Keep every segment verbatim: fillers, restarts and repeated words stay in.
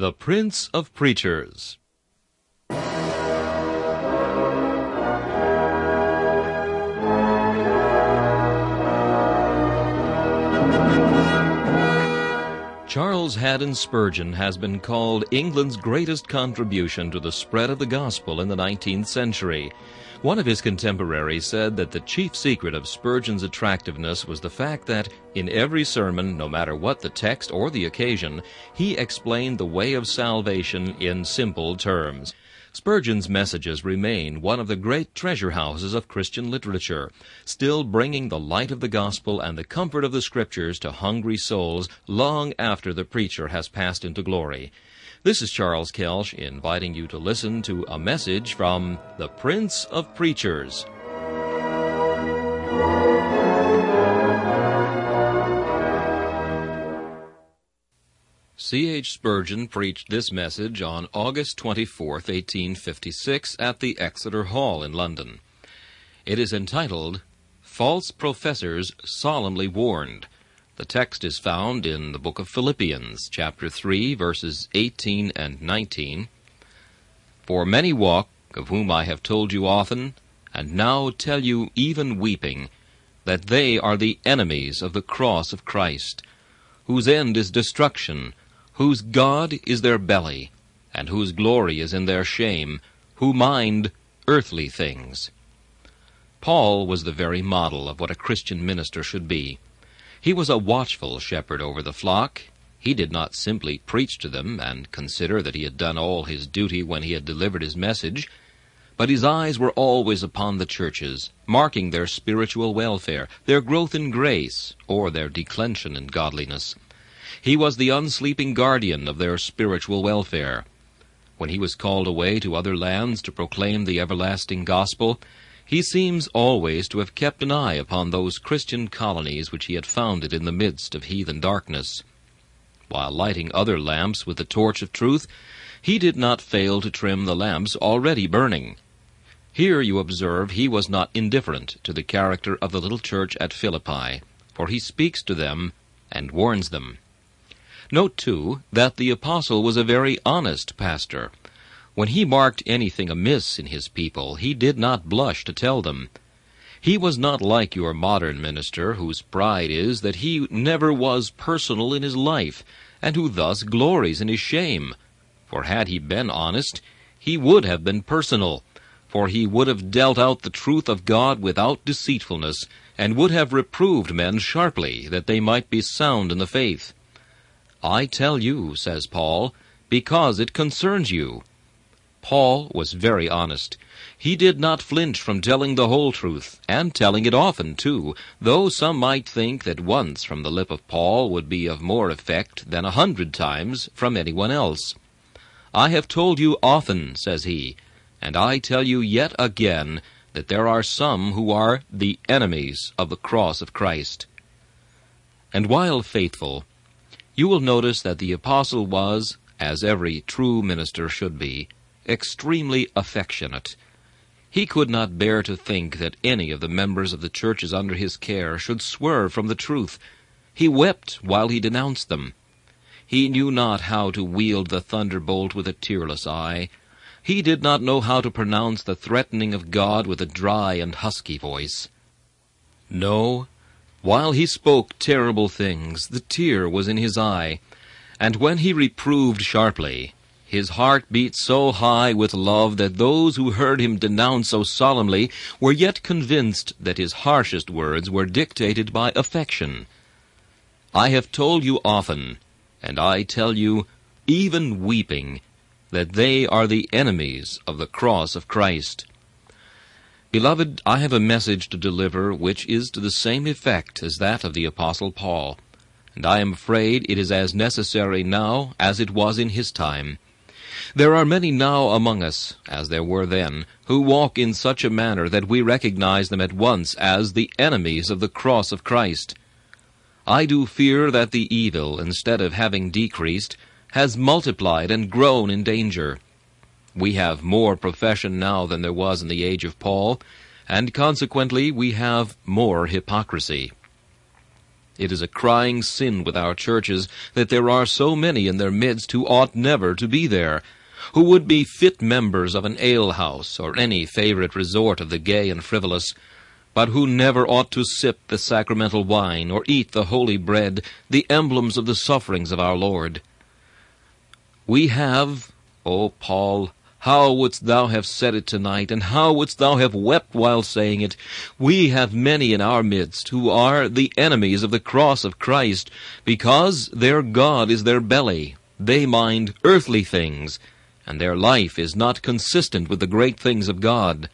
The Prince of Preachers. Charles Haddon Spurgeon has been called England's greatest contribution to the spread of the gospel in the nineteenth century. One of his contemporaries said that the chief secret of Spurgeon's attractiveness was the fact that, in every sermon, no matter what the text or the occasion, he explained the way of salvation in simple terms. Spurgeon's messages remain one of the great treasure houses of Christian literature, still bringing the light of the gospel and the comfort of the Scriptures to hungry souls long after the preacher has passed into glory. This is Charles Kelsch inviting you to listen to a message from the Prince of Preachers. C H Spurgeon preached this message on August twenty-fourth, eighteen fifty-six, at the Exeter Hall in London. It is entitled, False Professors Solemnly Warned. The text is found in the book of Philippians, chapter three, verses eighteen and nineteen. For many walk, of whom I have told you often, and now tell you even weeping, that they are the enemies of the cross of Christ, whose end is destruction, whose God is their belly, and whose glory is in their shame, who mind earthly things. Paul was the very model of what a Christian minister should be. He was a watchful shepherd over the flock. He did not simply preach to them and consider that he had done all his duty when he had delivered his message, but his eyes were always upon the churches, marking their spiritual welfare, their growth in grace, or their declension in godliness. He was the unsleeping guardian of their spiritual welfare. When he was called away to other lands to proclaim the everlasting gospel, he seems always to have kept an eye upon those Christian colonies which he had founded in the midst of heathen darkness. While lighting other lamps with the torch of truth, he did not fail to trim the lamps already burning. Here you observe he was not indifferent to the character of the little church at Philippi, for he speaks to them and warns them. Note, too, that the apostle was a very honest pastor. When he marked anything amiss in his people, he did not blush to tell them. He was not like your modern minister, whose pride is that he never was personal in his life, and who thus glories in his shame. For had he been honest, he would have been personal, for he would have dealt out the truth of God without deceitfulness, and would have reproved men sharply, that they might be sound in the faith. I tell you, says Paul, because it concerns you. Paul was very honest. He did not flinch from telling the whole truth, and telling it often, too, though some might think that once from the lip of Paul would be of more effect than a hundred times from anyone else. I have told you often, says he, and I tell you yet again, that there are some who are the enemies of the cross of Christ. And while faithful, you will notice that the apostle was, as every true minister should be, extremely affectionate. He could not bear to think that any of the members of the churches under his care should swerve from the truth. He wept while he denounced them. He knew not how to wield the thunderbolt with a tearless eye. He did not know how to pronounce the threatening of God with a dry and husky voice. No, while he spoke terrible things, the tear was in his eye, and when he reproved sharply, his heart beat so high with love that those who heard him denounce so solemnly were yet convinced that his harshest words were dictated by affection. I have told you often, and I tell you, even weeping, that they are the enemies of the cross of Christ. Beloved, I have a message to deliver which is to the same effect as that of the Apostle Paul, and I am afraid it is as necessary now as it was in his time. There are many now among us, as there were then, who walk in such a manner that we recognize them at once as the enemies of the cross of Christ. I do fear that the evil, instead of having decreased, has multiplied and grown in danger. We have more profession now than there was in the age of Paul, and consequently we have more hypocrisy. It is a crying sin with our churches that there are so many in their midst who ought never to be there, who would be fit members of an alehouse or any favorite resort of the gay and frivolous, but who never ought to sip the sacramental wine or eat the holy bread, the emblems of the sufferings of our Lord. We have, O Paul, how wouldst thou have said it tonight, and how wouldst thou have wept while saying it? We have many in our midst who are the enemies of the cross of Christ, because their God is their belly. They mind earthly things, and their life is not consistent with the great things of God.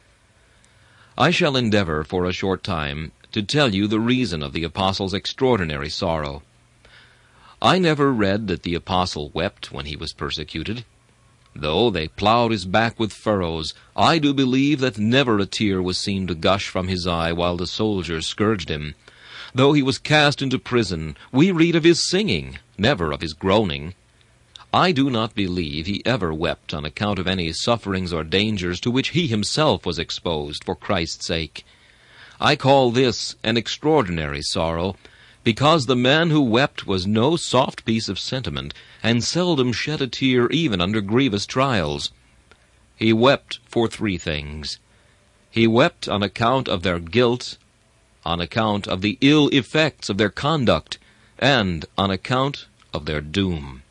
I shall endeavor for a short time to tell you the reason of the apostle's extraordinary sorrow. I never read that the apostle wept when he was persecuted. Though they plowed his back with furrows, I do believe that never a tear was seen to gush from his eye while the soldiers scourged him. Though he was cast into prison, we read of his singing, never of his groaning. I do not believe he ever wept on account of any sufferings or dangers to which he himself was exposed for Christ's sake. I call this an extraordinary sorrow, because the man who wept was no soft piece of sentiment, and seldom shed a tear even under grievous trials. He wept for three things. He wept on account of their guilt, on account of the ill effects of their conduct, and on account of their doom.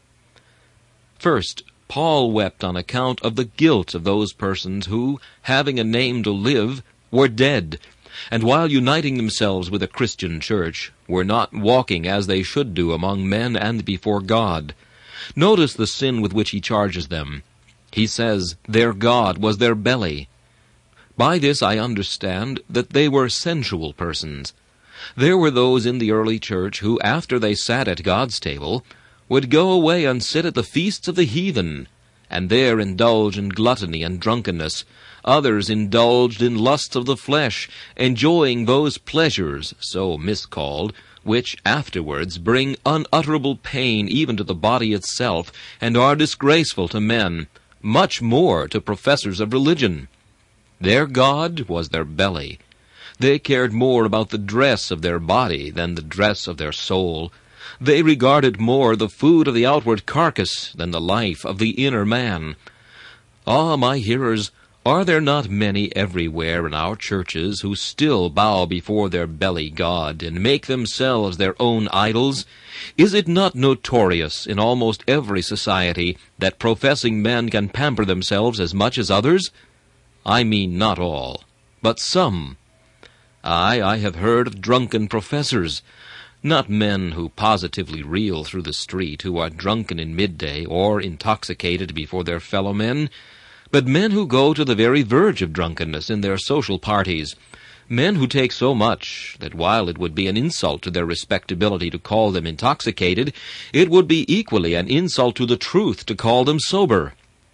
First, Paul wept on account of the guilt of those persons who, having a name to live, were dead, and while uniting themselves with a Christian church, were not walking as they should do among men and before God. Notice the sin with which he charges them. He says their God was their belly. By this I understand that they were sensual persons. There were those in the early church who, after they sat at God's table, would go away and sit at the feasts of the heathen, and there indulge in gluttony and drunkenness. Others indulged in lusts of the flesh, enjoying those pleasures, so miscalled, which afterwards bring unutterable pain even to the body itself, and are disgraceful to men, much more to professors of religion. Their God was their belly. They cared more about the dress of their body than the dress of their soul. They regarded more the food of the outward carcass than the life of the inner man. Ah, my hearers, are there not many everywhere in our churches who still bow before their belly God and make themselves their own idols? Is it not notorious in almost every society that professing men can pamper themselves as much as others? I mean not all, but some. Aye, I have heard of drunken professors, not men who positively reel through the street, who are drunken in midday or intoxicated before their fellow men, but men who go to the very verge of drunkenness in their social parties, men who take so much that while it would be an insult to their respectability to call them intoxicated, it would be equally an insult to the truth to call them sober.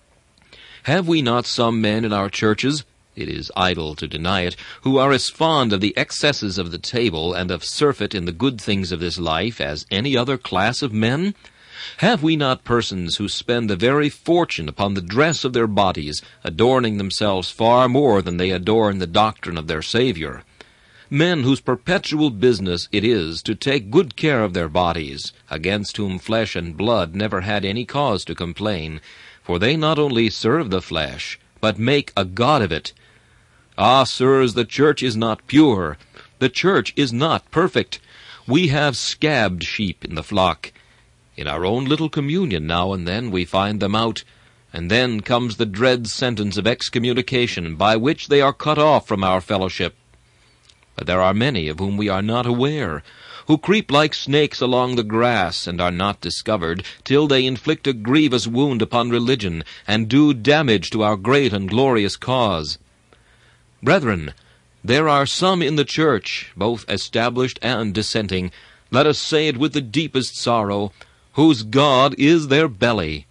Have we not some men in our churches, it is idle to deny it, who are as fond of the excesses of the table and of surfeit in the good things of this life as any other class of men? Have we not persons who spend a very fortune upon the dress of their bodies, adorning themselves far more than they adorn the doctrine of their Savior? Men whose perpetual business it is to take good care of their bodies, against whom flesh and blood never had any cause to complain, for they not only serve the flesh, but make a god of it. Ah, sirs, the church is not pure. The church is not perfect. We have scabbed sheep in the flock. In our own little communion now and then we find them out, and then comes the dread sentence of excommunication, by which they are cut off from our fellowship. But there are many of whom we are not aware, who creep like snakes along the grass, and are not discovered, till they inflict a grievous wound upon religion, and do damage to our great and glorious cause. Brethren, there are some in the church, both established and dissenting, let us say it with the deepest sorrow, whose God is their belly.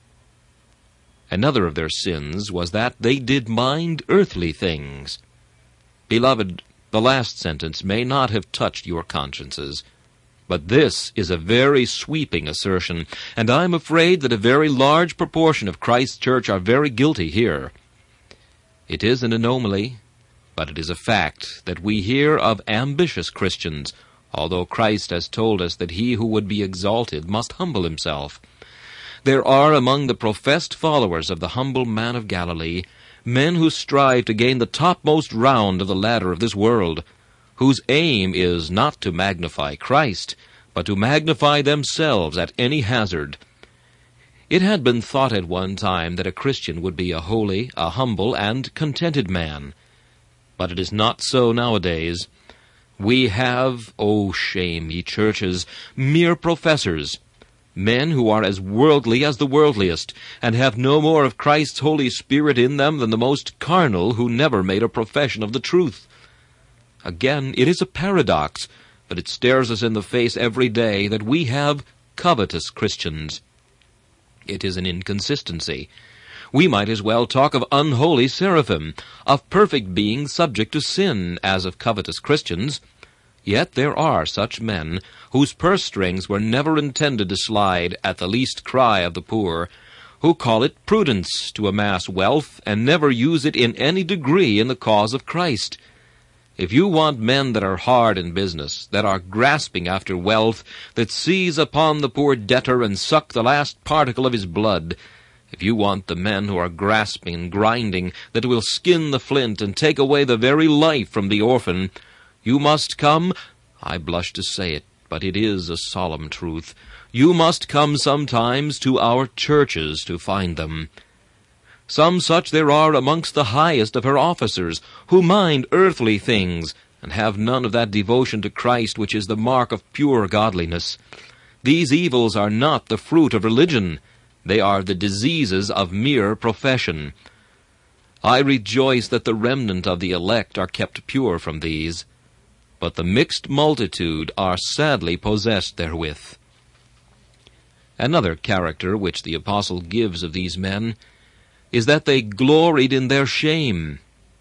Another of their sins was that they did mind earthly things. Beloved, the last sentence may not have touched your consciences, but this is a very sweeping assertion, and I am afraid that a very large proportion of Christ's church are very guilty here. It is an anomaly, but it is a fact that we hear of ambitious Christians, although Christ has told us that he who would be exalted must humble himself. There are among the professed followers of the humble man of Galilee men who strive to gain the topmost round of the ladder of this world, whose aim is not to magnify Christ, but to magnify themselves at any hazard. It had been thought at one time that a Christian would be a holy, a humble, and contented man. But it is not so nowadays. We have, oh shame, ye churches, mere professors, men who are as worldly as the worldliest, and have no more of Christ's Holy Spirit in them than the most carnal who never made a profession of the truth. Again, it is a paradox, but it stares us in the face every day that we have covetous Christians. It is an inconsistency. We might as well talk of unholy seraphim, of perfect beings subject to sin, as of covetous Christians. Yet there are such men whose purse strings were never intended to slide at the least cry of the poor, who call it prudence to amass wealth and never use it in any degree in the cause of Christ. If you want men that are hard in business, that are grasping after wealth, that seize upon the poor debtor and suck the last particle of his blood, if you want the men who are grasping and grinding, that will skin the flint and take away the very life from the orphan, you must come, I blush to say it, but it is a solemn truth, you must come sometimes to our churches to find them. Some such there are amongst the highest of her officers, who mind earthly things, and have none of that devotion to Christ which is the mark of pure godliness. These evils are not the fruit of religion. They are the diseases of mere profession. I rejoice that the remnant of the elect are kept pure from these, but the mixed multitude are sadly possessed therewith. Another character which the apostle gives of these men is that they gloried in their shame.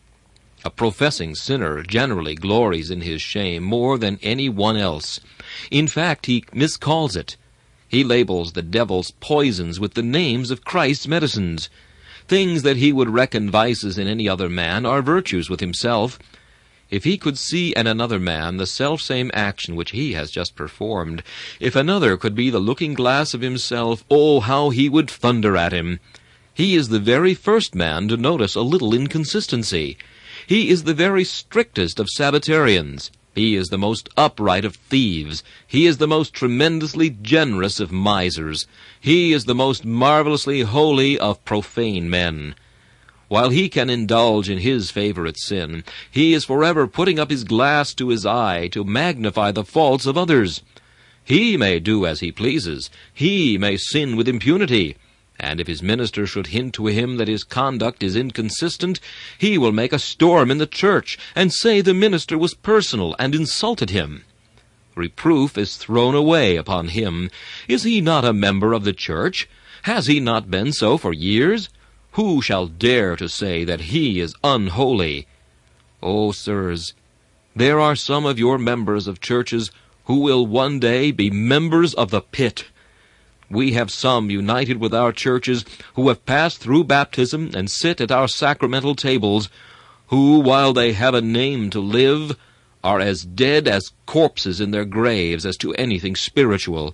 A professing sinner generally glories in his shame more than any one else. In fact, he miscalls it. He labels the devil's poisons with the names of Christ's medicines. Things that he would reckon vices in any other man are virtues with himself. If he could see in another man the selfsame action which he has just performed, if another could be the looking-glass of himself, oh, how he would thunder at him! He is the very first man to notice a little inconsistency. He is the very strictest of Sabbatarians. He is the most upright of thieves. He is the most tremendously generous of misers. He is the most marvelously holy of profane men. While he can indulge in his favorite sin, he is forever putting up his glass to his eye to magnify the faults of others. He may do as he pleases. He may sin with impunity. And if his minister should hint to him that his conduct is inconsistent, he will make a storm in the church, and say the minister was personal and insulted him. Reproof is thrown away upon him. Is he not a member of the church? Has he not been so for years? Who shall dare to say that he is unholy? Oh, sirs, there are some of your members of churches who will one day be members of the pit. We have some united with our churches who have passed through baptism and sit at our sacramental tables, who, while they have a name to live, are as dead as corpses in their graves as to anything spiritual.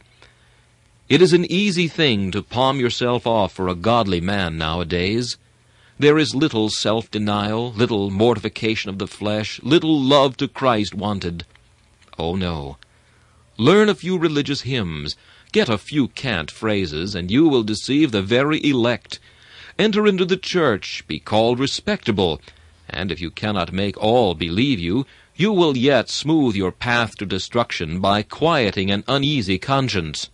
It is an easy thing to palm yourself off for a godly man nowadays. There is little self-denial, little mortification of the flesh, little love to Christ wanted. Oh, no. Learn a few religious hymns, get a few cant phrases, and you will deceive the very elect. Enter into the church, be called respectable, and if you cannot make all believe you, you will yet smooth your path to destruction by quieting an uneasy conscience.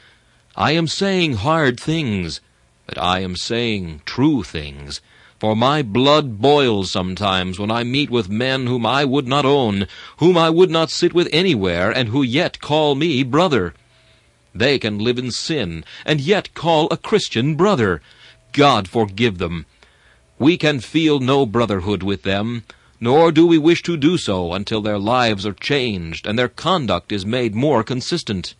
I am saying hard things, but I am saying true things, for my blood boils sometimes when I meet with men whom I would not own, whom I would not sit with anywhere, and who yet call me brother. They can live in sin, and yet call a Christian brother. God forgive them. We can feel no brotherhood with them, nor do we wish to do so until their lives are changed, and their conduct is made more consistent.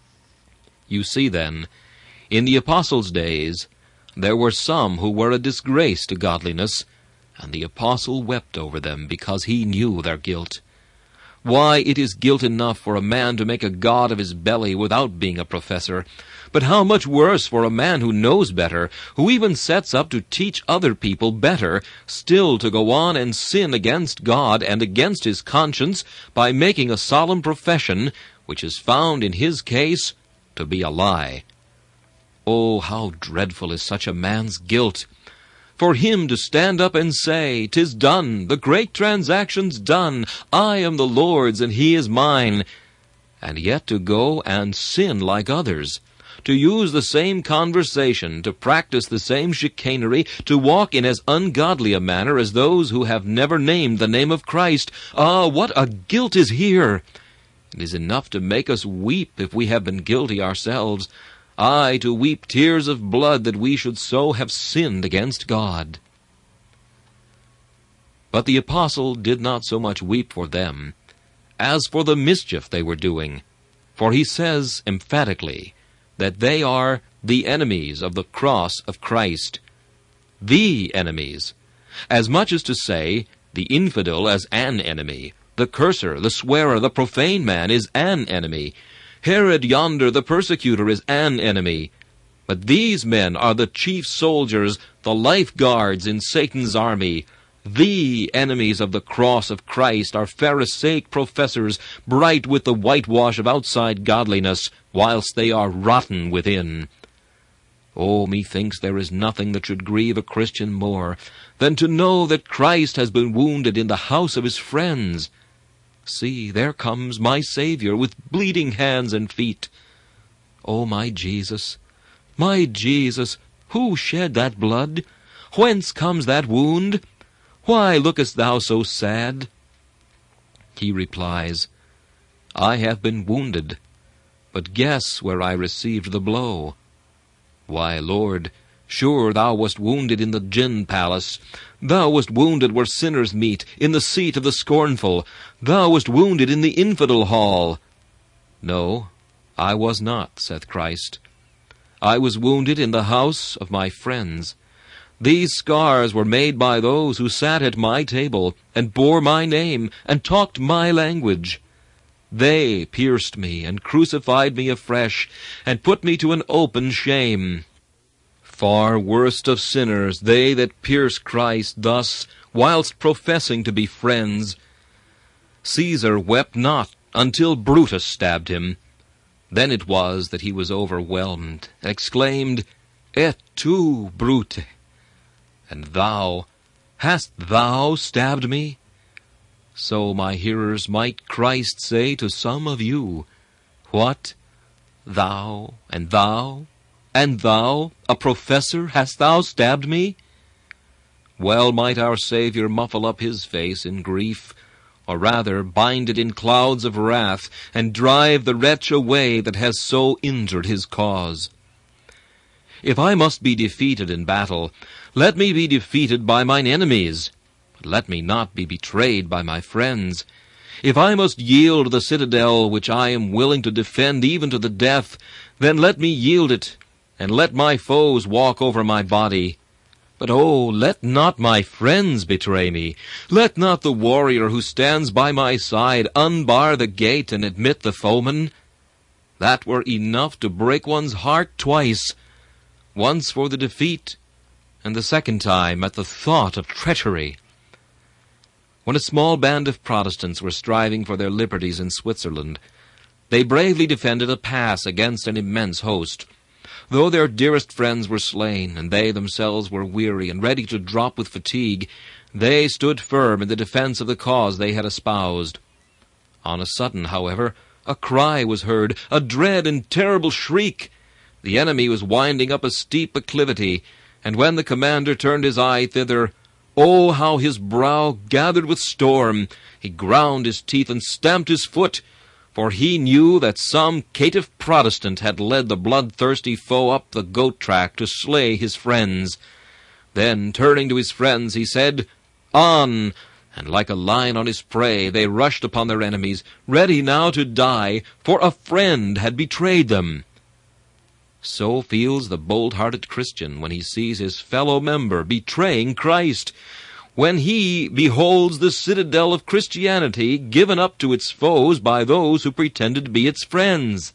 You see, then, in the apostles' days, there were some who were a disgrace to godliness, and the apostle wept over them because he knew their guilt. Why, it is guilt enough for a man to make a god of his belly without being a professor. But how much worse for a man who knows better, who even sets up to teach other people better, still to go on and sin against God and against his conscience by making a solemn profession, which is found in his case to be a lie. Oh, how dreadful is such a man's guilt! For him to stand up and say, "'Tis done, the great transaction's done, I am the Lord's and he is mine," and yet to go and sin like others, to use the same conversation, to practice the same chicanery, to walk in as ungodly a manner as those who have never named the name of Christ. Ah, what a guilt is here! It is enough to make us weep if we have been guilty ourselves, aye, to weep tears of blood that we should so have sinned against God. But the apostle did not so much weep for them as for the mischief they were doing, for he says emphatically that they are the enemies of the cross of Christ. The enemies, as much as to say the infidel as an enemy, the curser, the swearer, the profane man is an enemy, Herod yonder, the persecutor, is an enemy. But these men are the chief soldiers, the lifeguards in Satan's army. The enemies of the cross of Christ are Pharisaic professors, bright with the whitewash of outside godliness, whilst they are rotten within. Oh, methinks there is nothing that should grieve a Christian more than to know that Christ has been wounded in the house of his friends. See, there comes my Savior with bleeding hands and feet. O my Jesus, my Jesus, who shed that blood? Whence comes that wound? Why lookest thou so sad? He replies, I have been wounded, but guess where I received the blow. Why, Lord, sure thou wast wounded in the gin palace. Thou wast wounded where sinners meet, in the seat of the scornful. Thou wast wounded in the infidel hall. No, I was not, saith Christ. I was wounded in the house of my friends. These scars were made by those who sat at my table, and bore my name, and talked my language. They pierced me, and crucified me afresh, and put me to an open shame. Far worst of sinners, they that pierce Christ thus, whilst professing to be friends. Caesar wept not until Brutus stabbed him. Then it was that he was overwhelmed, and exclaimed, Et tu, Brute! And thou, hast thou stabbed me? So, my hearers, might Christ say to some of you, What? Thou, and thou, and thou, a professor, hast thou stabbed me? Well might our Savior muffle up his face in grief, or rather bind it in clouds of wrath, and drive the wretch away that has so injured his cause. If I must be defeated in battle, let me be defeated by mine enemies, but let me not be betrayed by my friends. If I must yield the citadel which I am willing to defend even to the death, then let me yield it, and let my foes walk over my body. But oh, let not my friends betray me. Let not the warrior who stands by my side unbar the gate and admit the foeman. That were enough to break one's heart twice, once for the defeat, and the second time at the thought of treachery. When a small band of Protestants were striving for their liberties in Switzerland, they bravely defended a pass against an immense host. Though their dearest friends were slain, and they themselves were weary and ready to drop with fatigue, they stood firm in the defense of the cause they had espoused. On a sudden, however, a cry was heard, a dread and terrible shriek. The enemy was winding up a steep acclivity, and when the commander turned his eye thither, oh, how his brow gathered with storm! He ground his teeth and stamped his foot, for he knew that some caitiff Protestant had led the bloodthirsty foe up the goat-track to slay his friends. Then, turning to his friends, he said, On! And like a lion on his prey, they rushed upon their enemies, ready now to die, for a friend had betrayed them. So feels the bold-hearted Christian when he sees his fellow member betraying Christ. when he beholds the citadel of Christianity given up to its foes by those who pretended to be its friends.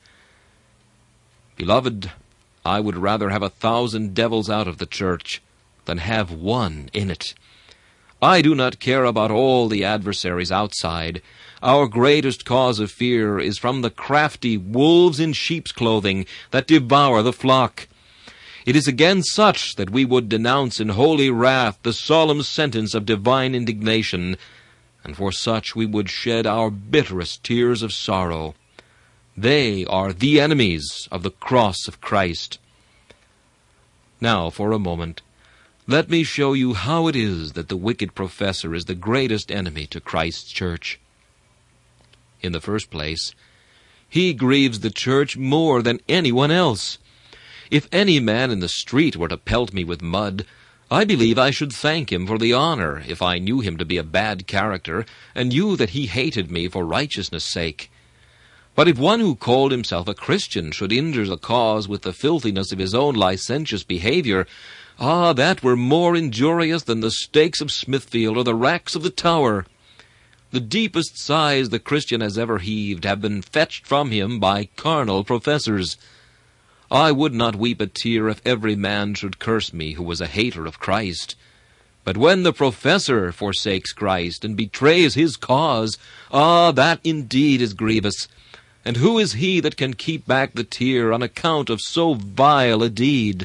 Beloved, I would rather have a thousand devils out of the church than have one in it. I do not care about all the adversaries outside. Our greatest cause of fear is from the crafty wolves in sheep's clothing that devour the flock. It is against such that we would denounce in holy wrath the solemn sentence of divine indignation, and for such we would shed our bitterest tears of sorrow. They are the enemies of the cross of Christ. Now, for a moment, let me show you how it is that the wicked professor is the greatest enemy to Christ's church. In the first place, he grieves the church more than anyone else. If any man in the street were to pelt me with mud, I believe I should thank him for the honor if I knew him to be a bad character, and knew that he hated me for righteousness' sake. But if one who called himself a Christian should injure the cause with the filthiness of his own licentious behavior, ah, that were more injurious than the stakes of Smithfield or the racks of the Tower. The deepest sighs the Christian has ever heaved have been fetched from him by carnal professors. I would not weep a tear if every man should curse me who was a hater of Christ. But when the professor forsakes Christ and betrays his cause, ah, that indeed is grievous. And who is he that can keep back the tear on account of so vile a deed?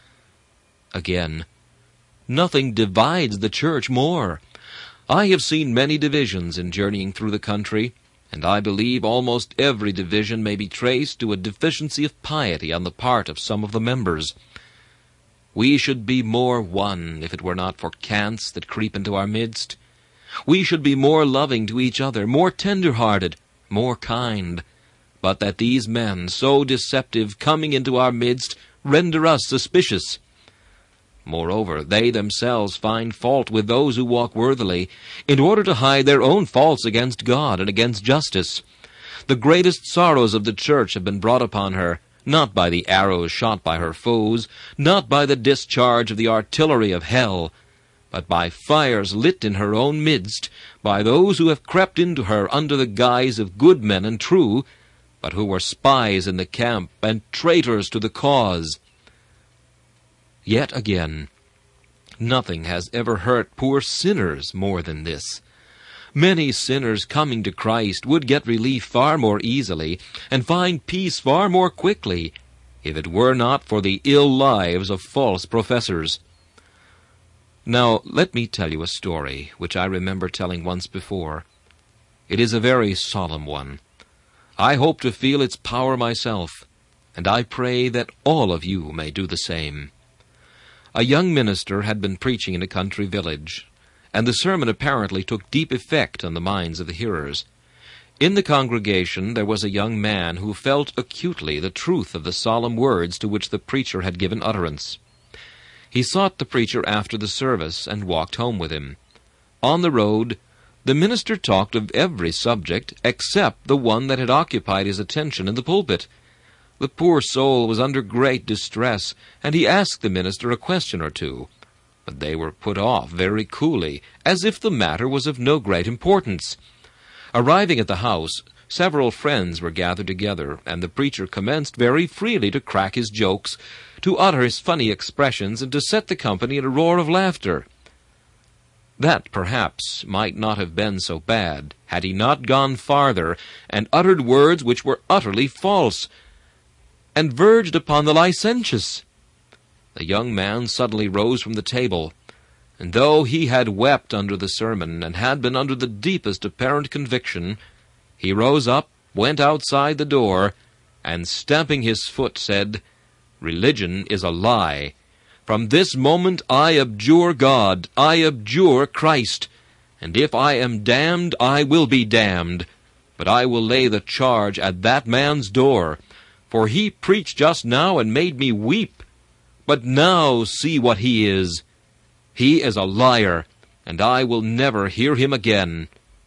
Again, nothing divides the church more. I have seen many divisions in journeying through the country, and I believe almost every division may be traced to a deficiency of piety on the part of some of the members. We should be more one if it were not for cants that creep into our midst. We should be more loving to each other, more tender-hearted, more kind, but that these men, so deceptive, coming into our midst, render us suspicious. Moreover, they themselves find fault with those who walk worthily, in order to hide their own faults against God and against justice. The greatest sorrows of the church have been brought upon her, not by the arrows shot by her foes, not by the discharge of the artillery of hell, but by fires lit in her own midst, by those who have crept into her under the guise of good men and true, but who were spies in the camp and traitors to the cause. Yet again, nothing has ever hurt poor sinners more than this. Many sinners coming to Christ would get relief far more easily and find peace far more quickly if it were not for the ill lives of false professors. Now, let me tell you a story which I remember telling once before. It is a very solemn one. I hope to feel its power myself, and I pray that all of you may do the same. A young minister had been preaching in a country village, and the sermon apparently took deep effect on the minds of the hearers. In the congregation there was a young man who felt acutely the truth of the solemn words to which the preacher had given utterance. He sought the preacher after the service and walked home with him. On the road, the minister talked of every subject except the one that had occupied his attention in the pulpit. The poor soul was under great distress, and he asked the minister a question or two. But they were put off very coolly, as if the matter was of no great importance. Arriving at the house, several friends were gathered together, and the preacher commenced very freely to crack his jokes, to utter his funny expressions, and to set the company in a roar of laughter. That, perhaps, might not have been so bad, had he not gone farther, and uttered words which were utterly false, and verged upon the licentious. The young man suddenly rose from the table, and though he had wept under the sermon, and had been under the deepest apparent conviction, he rose up, went outside the door, and stamping his foot said, "Religion is a lie. From this moment I abjure God, I abjure Christ, and if I am damned, I will be damned. But I will lay the charge at that man's door, for he preached just now and made me weep. But now see what he is. He is a liar, and I will never hear him again."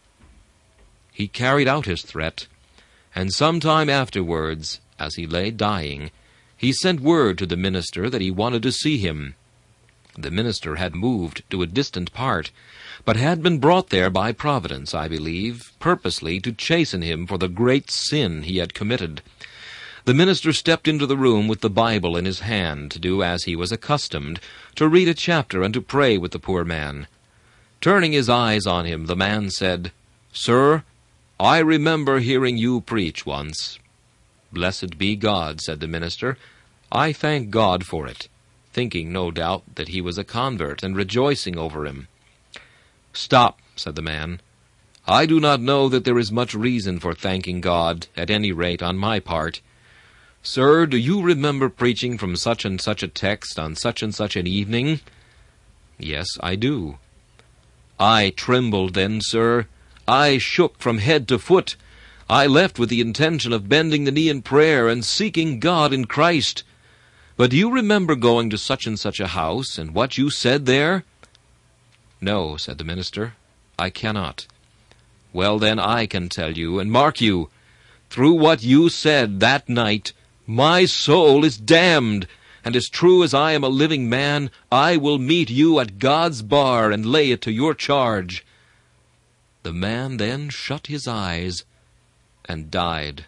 He carried out his threat, and some time afterwards, as he lay dying, he sent word to the minister that he wanted to see him. The minister had moved to a distant part, but had been brought there by Providence, I believe, purposely to chasten him for the great sin he had committed. The minister stepped into the room with the Bible in his hand to do as he was accustomed, to read a chapter and to pray with the poor man. Turning his eyes on him, the man said, "Sir, I remember hearing you preach once." "Blessed be God," said the minister. "I thank God for it," thinking, no doubt, that he was a convert, and rejoicing over him. "Stop," said the man. "I do not know that there is much reason for thanking God, at any rate on my part. Sir, do you remember preaching from such and such a text on such and such an evening?" "Yes, I do." "I trembled then, sir. I shook from head to foot. I left with the intention of bending the knee in prayer and seeking God in Christ. But do you remember going to such and such a house, and what you said there?" "No," said the minister, "I cannot." "Well, then, I can tell you, and mark you, through what you said that night, my soul is damned, and as true as I am a living man, I will meet you at God's bar and lay it to your charge." The man then shut his eyes and died.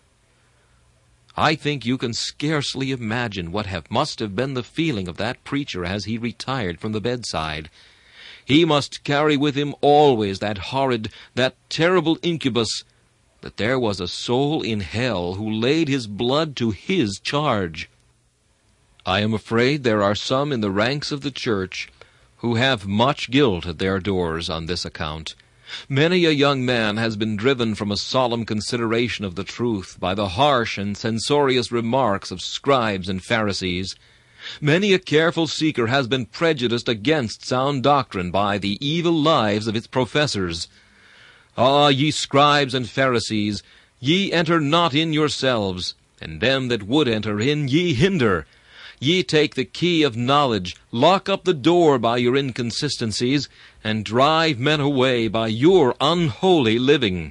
I think you can scarcely imagine what have must have been the feeling of that preacher as he retired from the bedside. He must carry with him always that horrid, that terrible incubus, that there was a soul in hell who laid his blood to his charge. I am afraid there are some in the ranks of the church who have much guilt at their doors on this account. Many a young man has been driven from a solemn consideration of the truth by the harsh and censorious remarks of scribes and Pharisees. Many a careful seeker has been prejudiced against sound doctrine by the evil lives of its professors. Ah, ye scribes and Pharisees, ye enter not in yourselves, and them that would enter in ye hinder. Ye take the key of knowledge, lock up the door by your inconsistencies, and drive men away by your unholy living.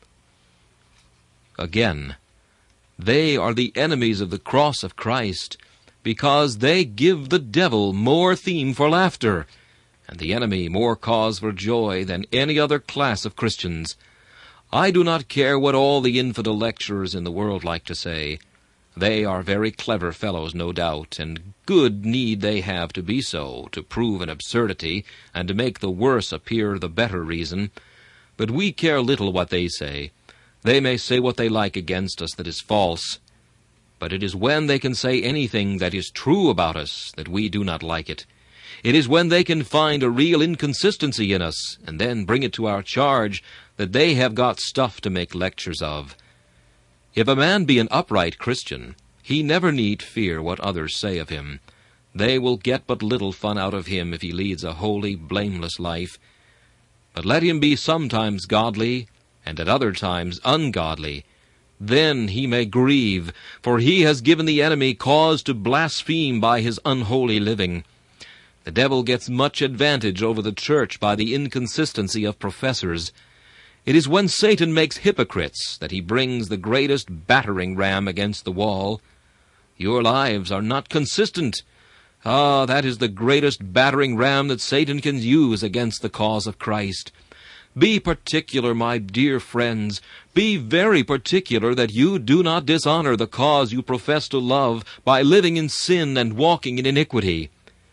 Again, they are the enemies of the cross of Christ, because they give the devil more theme for laughter, and the enemy more cause for joy than any other class of Christians. I do not care what all the infidel lecturers in the world like to say. They are very clever fellows, no doubt, and good need they have to be so, to prove an absurdity, and to make the worse appear the better reason. But we care little what they say. They may say what they like against us that is false, but it is when they can say anything that is true about us that we do not like it. It is when they can find a real inconsistency in us, and then bring it to our charge, that they have got stuff to make lectures of. If a man be an upright Christian, he never need fear what others say of him. They will get but little fun out of him if he leads a holy, blameless life. But let him be sometimes godly, and at other times ungodly. Then he may grieve, for he has given the enemy cause to blaspheme by his unholy living. The devil gets much advantage over the church by the inconsistency of professors. It is when Satan makes hypocrites that he brings the greatest battering ram against the wall. Your lives are not consistent. Ah, that is the greatest battering ram that Satan can use against the cause of Christ. Be particular, my dear friends, be very particular that you do not dishonor the cause you profess to love by living in sin and walking in iniquity.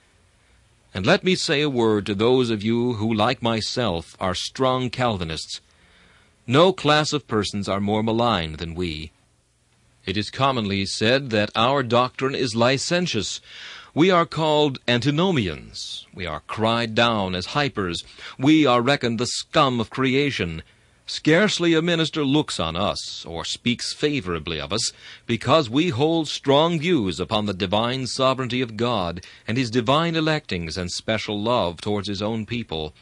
And let me say a word to those of you who, like myself, are strong Calvinists. No class of persons are more maligned than we. It is commonly said that our doctrine is licentious. We are called antinomians. We are cried down as hypers. We are reckoned the scum of creation. Scarcely a minister looks on us, or speaks favorably of us, because we hold strong views upon the divine sovereignty of God, and his divine electings and special love towards his own people.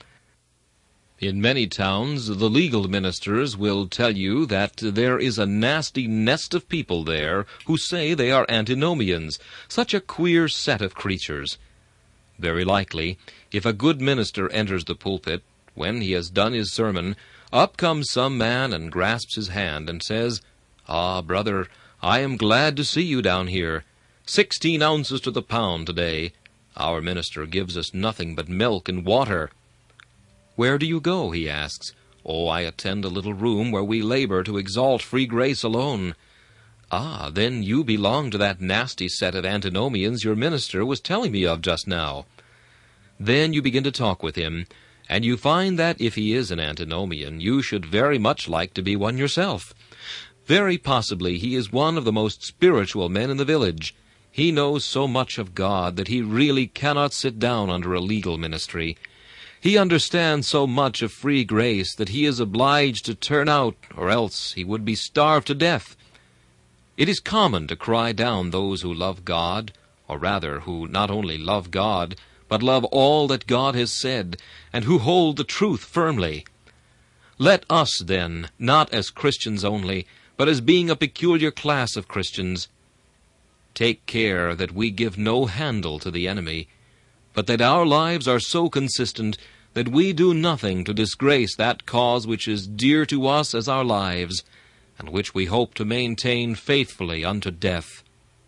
In many towns, the legal ministers will tell you that there is a nasty nest of people there who say they are antinomians, such a queer set of creatures. Very likely, if a good minister enters the pulpit, when he has done his sermon, up comes some man and grasps his hand and says, "Ah, brother, I am glad to see you down here. Sixteen ounces to the pound today. Our minister gives us nothing but milk and water. Where do you go? He asks. Oh, I attend a little room where we labor to exalt free grace alone. Ah, then you belong to that nasty set of antinomians your minister was telling me of just now. Then you begin to talk with him, and you find that if he is an antinomian, you should very much like to be one yourself. Very possibly he is one of the most spiritual men in the village. He knows so much of God that he really cannot sit down under a legal ministry. He understands so much of free grace that he is obliged to turn out, or else he would be starved to death. It is common to cry down those who love God, or rather, who not only love God, but love all that God has said, and who hold the truth firmly. Let us, then, not as Christians only, but as being a peculiar class of Christians, take care that we give no handle to the enemy, but that our lives are so consistent that we do nothing to disgrace that cause which is dear to us as our lives, and which we hope to maintain faithfully unto death.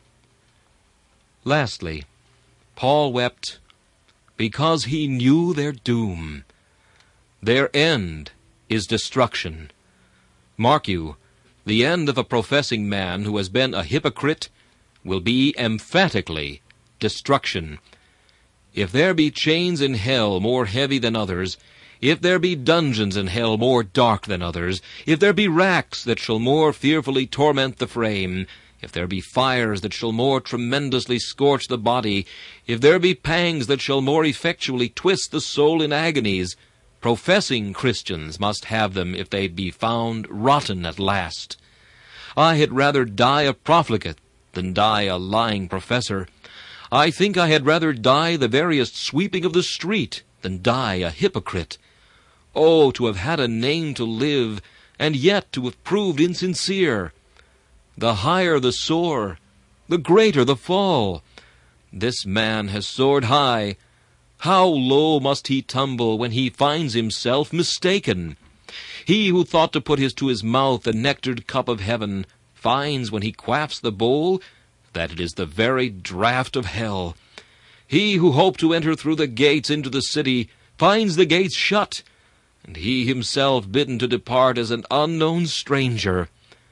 Lastly, Paul wept because he knew their doom. Their end is destruction. Mark you, the end of a professing man who has been a hypocrite will be emphatically destruction. If there be chains in hell more heavy than others, if there be dungeons in hell more dark than others, if there be racks that shall more fearfully torment the frame, if there be fires that shall more tremendously scorch the body, if there be pangs that shall more effectually twist the soul in agonies, professing Christians must have them if they be found rotten at last. I had rather die a profligate than die a lying professor. I think I had rather die the veriest sweeping of the street than die a hypocrite. Oh, to have had a name to live, and yet to have proved insincere! The higher the soar, the greater the fall. This man has soared high. How low must he tumble when he finds himself mistaken? He who thought to put his to his mouth the nectared cup of heaven finds, when he quaffs the bowl, that it is the very draught of hell. He who hoped to enter through the gates into the city finds the gates shut, and he himself bidden to depart as an unknown stranger.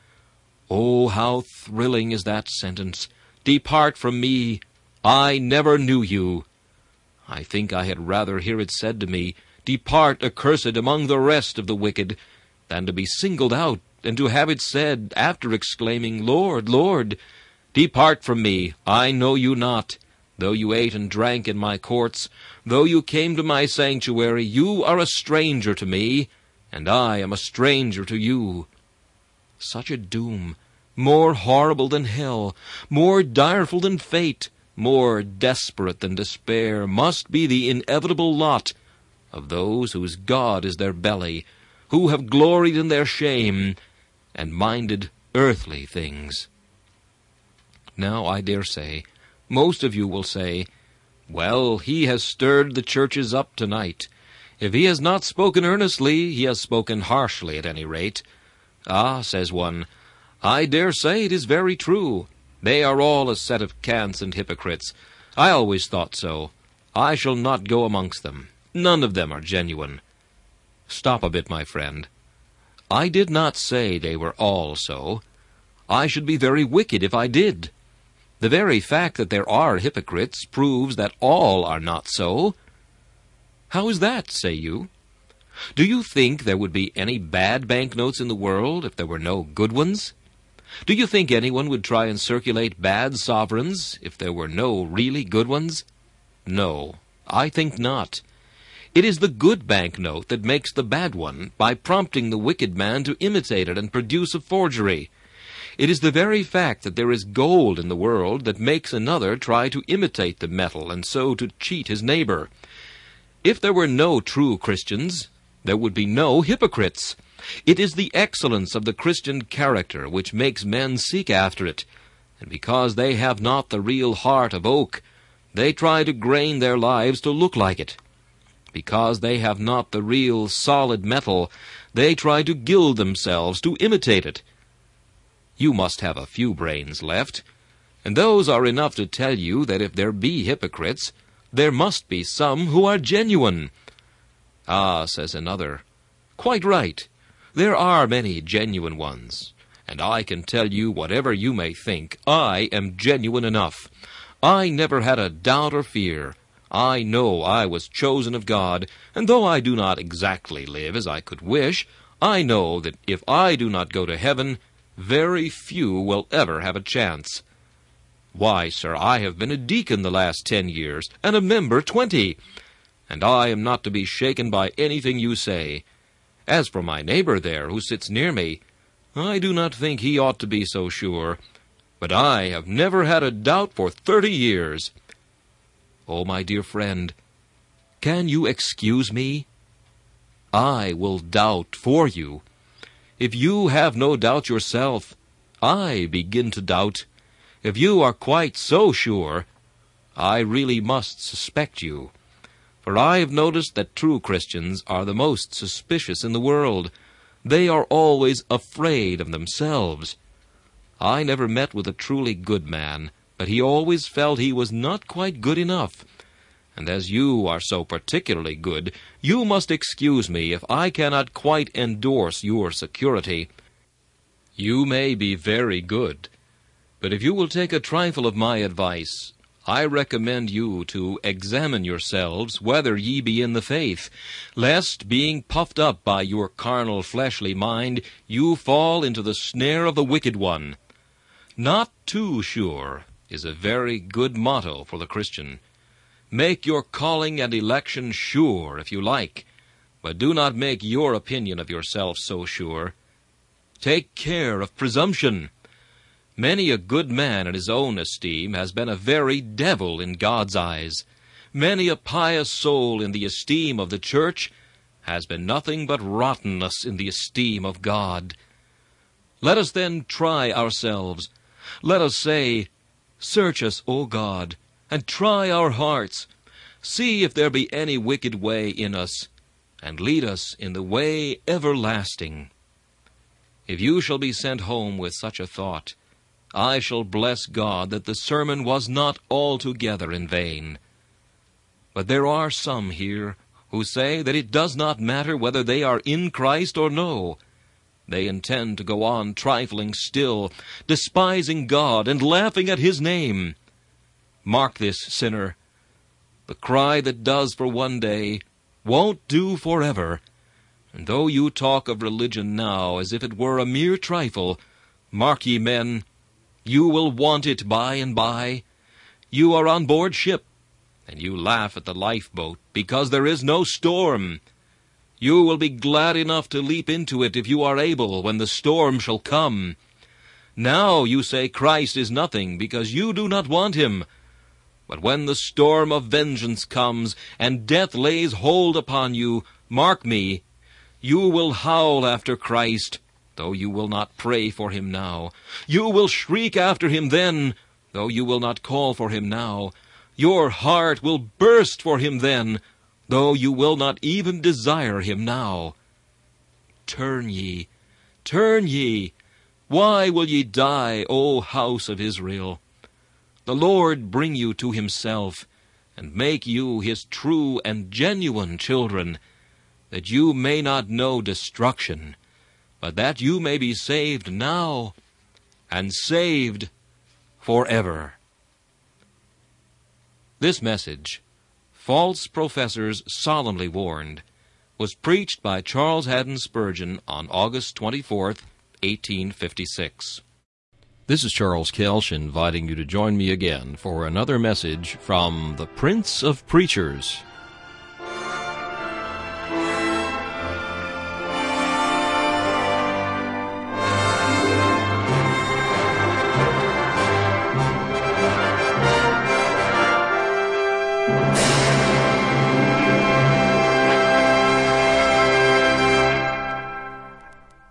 Oh, how thrilling is that sentence! Depart from me, I never knew you. I think I had rather hear it said to me, Depart, accursed, among the rest of the wicked, than to be singled out, and to have it said, after exclaiming, Lord, Lord, depart from me, I know you not. Though you ate and drank in my courts, though you came to my sanctuary, you are a stranger to me, and I am a stranger to you. Such a doom, more horrible than hell, more direful than fate, more desperate than despair, must be the inevitable lot of those whose God is their belly, who have gloried in their shame, and minded earthly things. Now, I dare say, most of you will say, Well, he has stirred the churches up tonight. If he has not spoken earnestly, he has spoken harshly at any rate. Ah, says one, I dare say it is very true. They are all a set of cants and hypocrites. I always thought so. I shall not go amongst them. None of them are genuine. Stop a bit, my friend. I did not say they were all so. I should be very wicked if I did. The very fact that there are hypocrites proves that all are not so. How is that, say you? Do you think there would be any bad banknotes in the world if there were no good ones? Do you think anyone would try and circulate bad sovereigns if there were no really good ones? No, I think not. It is the good banknote that makes the bad one by prompting the wicked man to imitate it and produce a forgery. It is the very fact that there is gold in the world that makes another try to imitate the metal and so to cheat his neighbor. If there were no true Christians, there would be no hypocrites. It is the excellence of the Christian character which makes men seek after it, and because they have not the real heart of oak, they try to grain their lives to look like it. Because they have not the real solid metal, they try to gild themselves to imitate it. You must have a few brains left, and those are enough to tell you that if there be hypocrites, There must be some who are genuine. Ah, says another, quite right. There are many genuine ones. And I can tell you, whatever you may think, I am genuine enough. I never had a doubt or fear. I know I was chosen of God, and though I do not exactly live as I could wish, I know that if I do not go to heaven, very few will ever have a chance. Why, sir, I have been a deacon the last ten years, and a member twenty, and I am not to be shaken by anything you say. As for my neighbor there, who sits near me, I do not think he ought to be so sure, but I have never had a doubt for thirty years. Oh, my dear friend, can you excuse me? I will doubt for you. If you have no doubt yourself, I begin to doubt. If you are quite so sure, I really must suspect you. For I have noticed that true Christians are the most suspicious in the world. They are always afraid of themselves. I never met with a truly good man, but he always felt he was not quite good enough. And as you are so particularly good, you must excuse me if I cannot quite endorse your security. You may be very good, but if you will take a trifle of my advice, I recommend you to examine yourselves whether ye be in the faith, lest, being puffed up by your carnal fleshly mind, you fall into the snare of the wicked one. Not too sure is a very good motto for the Christian. Make your calling and election sure if you like, but do not make your opinion of yourself so sure. Take care of presumption. Many a good man in his own esteem has been a very devil in God's eyes. Many a pious soul in the esteem of the church has been nothing but rottenness in the esteem of God. Let us then try ourselves. Let us say, Search us, O God, and try our hearts. See if there be any wicked way in us, and lead us in the way everlasting. If you shall be sent home with such a thought, I shall bless God that the sermon was not altogether in vain. But there are some here who say that it does not matter whether they are in Christ or no. They intend to go on trifling still, despising God and laughing at His name. Mark this, sinner. The cry that does for one day won't do forever. And though you talk of religion now as if it were a mere trifle, mark ye, men, you will want it by and by. You are on board ship, and you laugh at the lifeboat because there is no storm. You will be glad enough to leap into it if you are able when the storm shall come. Now you say Christ is nothing because you do not want Him. But when the storm of vengeance comes and death lays hold upon you, mark me, you will howl after Christ, though you will not pray for Him now. You will shriek after Him then, though you will not call for Him now. Your heart will burst for Him then, though you will not even desire Him now. Turn ye, turn ye. Why will ye die, O house of Israel? The Lord bring you to Himself, and make you His true and genuine children, that you may not know destruction, but that you may be saved now, and saved forever. This message, False Professors Solemnly Warned, was preached by Charles Haddon Spurgeon on August twenty-fourth, eighteen fifty-six. This is Charles Kelsch inviting you to join me again for another message from the Prince of Preachers.